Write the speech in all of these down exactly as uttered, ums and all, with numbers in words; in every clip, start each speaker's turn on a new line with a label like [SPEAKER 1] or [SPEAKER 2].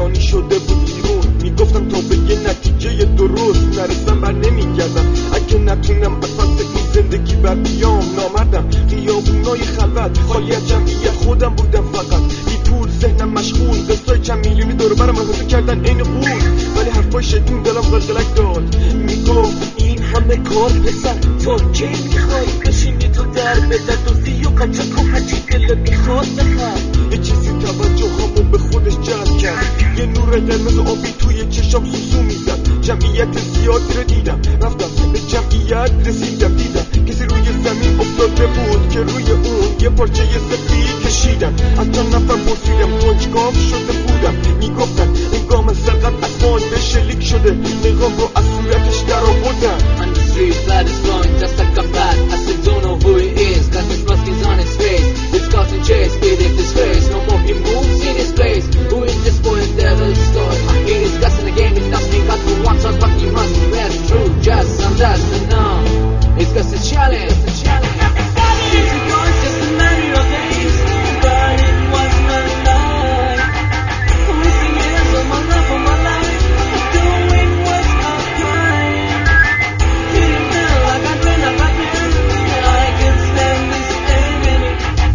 [SPEAKER 1] فانی شده بود بیرون. میگفتم تا به یه نتیجه درست نرسم بر نمیگردم. اگه نتونم اساس این زندگی بر بیام نامردم. خیابونای خلوت خالی از جمعیت خودم بودم فقط. بی پول ذهنم مشغول، قصای چند میلیونی دور برم حضور کردن این قول. ولی حرفای شیطون دلم قلقلک داد، میگفت این همه کار پسر تا کی میخوای بشینی تو در بدر دوزی و قچک و هرچی دل میخواد بخر. یه چیزی توجه همو به خودش جلب کرد، یه نور قرمز آبی توی چشم سوسو میزد. جمعیت زیادی رو دیدم، رفتم به جمعیت رسیدم، دیدم کسی روی زمین افتاده بود که روی اون یه پارچه سفید کشیدم. از چند نفر پرسیدم کنجکاو شده بودم، میگفتن انگام سرقت اسمان به شلیک شده. نقاب رو از صورتش در آوردن.
[SPEAKER 2] On the street, blood is flowing just like a bat. I still don't know who he is, cause his mask is on his face. It's causing chase, it is disgrace. No more he moves in his place. Who is this boy and devil's story? He is discussing the game, it's nothing but who wants us, but he must be best true. Just some dust and now it's cause it's challenge, it's a challenge. It's a gone, just a matter of days. But it was my life. Wasting years of my life, of my life. Doing what I'm trying. Feeling now like I can, like I can. I can stand this agony.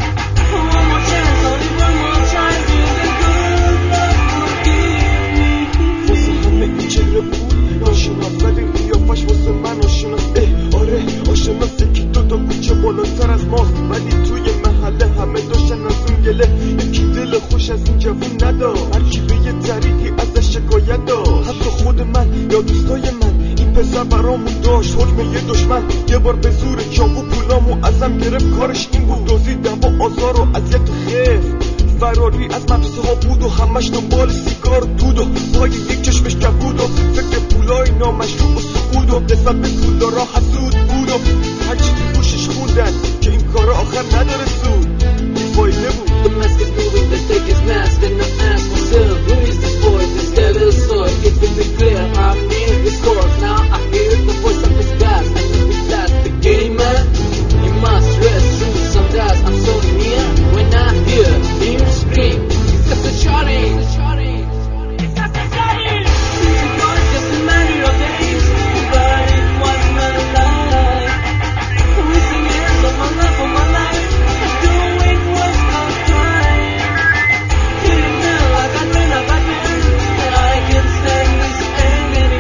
[SPEAKER 2] One more chance, only one more try. Feel the good love forgive me.
[SPEAKER 1] واسه همه این چهره بود ناشناس، ولی قیافش واسه من آشناس. اه آره آشناسه که دو تا کوچه بالاتر از ماست، ولی توی محله همه داشتن از اون گله. یکی دل خوش از این جوون نداشت، هرکی به یه طریقی ازش شکایت داشت. حتی خود من یا دوستای من این پسر برامون داشت حکم یه دشمن. یه بار به زور چاقو پولامو ازم گرفت، کارش این بود دزدی، دعوا، آزار و اذیت و خفت. فراری از مدرسه ها بود و همش دنبال سیگار دود و پای یک چشمش کبود و فکر پولای نامشروع و سعود و قسمت به پولدارا حسود بود و هرچی تو گوشش خوندن که این کارا آخر نداره سود. بیفایده بود.
[SPEAKER 2] The mask is moving, let's take his mask and not ask myself, who is this boy, this devil's soul? It's been been clear, I'm in his course. Now I hear the voice of his past. I know he's last the game, man. He must rest through some dust. I'm so near when I hear him scream. It's just a shouting, it's shouting, it's just a shouting. It's a gone, just a matter of days. But it was my life. Wasting years of my life, of my life. Doing what I'm trying. Feeling now like I can, like I can. I can stand this agony.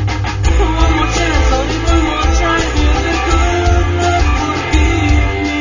[SPEAKER 2] One more chance, only one more try. Feel the good love forgive me.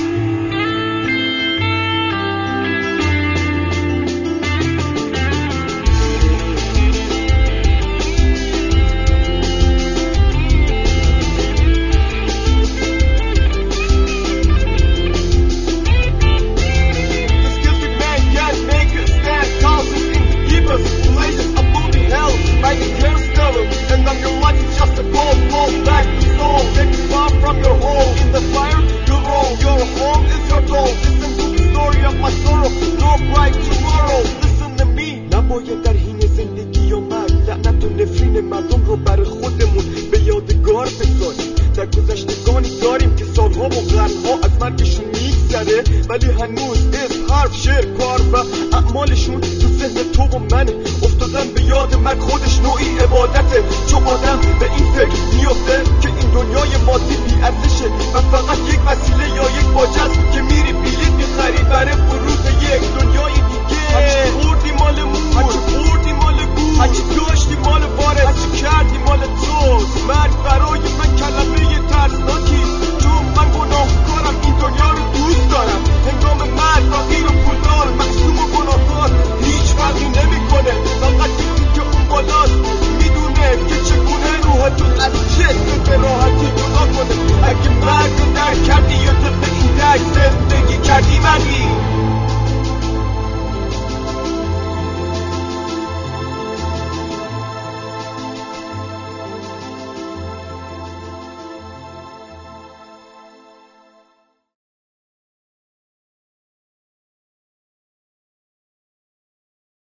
[SPEAKER 1] This gifted man can make us stand tall and keep us places of moving hell. Like a carousel, and on your life is just a cold, cold back to soul. Take you far from your home. In the fire, you roll. Your home is your goal. Listen to the story of my sorrow. No bright tomorrow. Listen to me. نباید در حین زندگی آمد لعنت و نفرین مردم رو برای خودمون به یادگار بذاریم. در گذشتگانی داریم که سالها و قرنها از مرگشون میگذره، ولی هنوز اسم، حرف، شعر، کار و اعمالشون تو ذهن تو و منه. افتادن به یاد مرگ خودش نوعی عبادته، چون آدم به این فکر میفته که این دنیای مادی بی ارزشه و فقط یک وسیله یا یک باجه است که میری بلیط میخری برای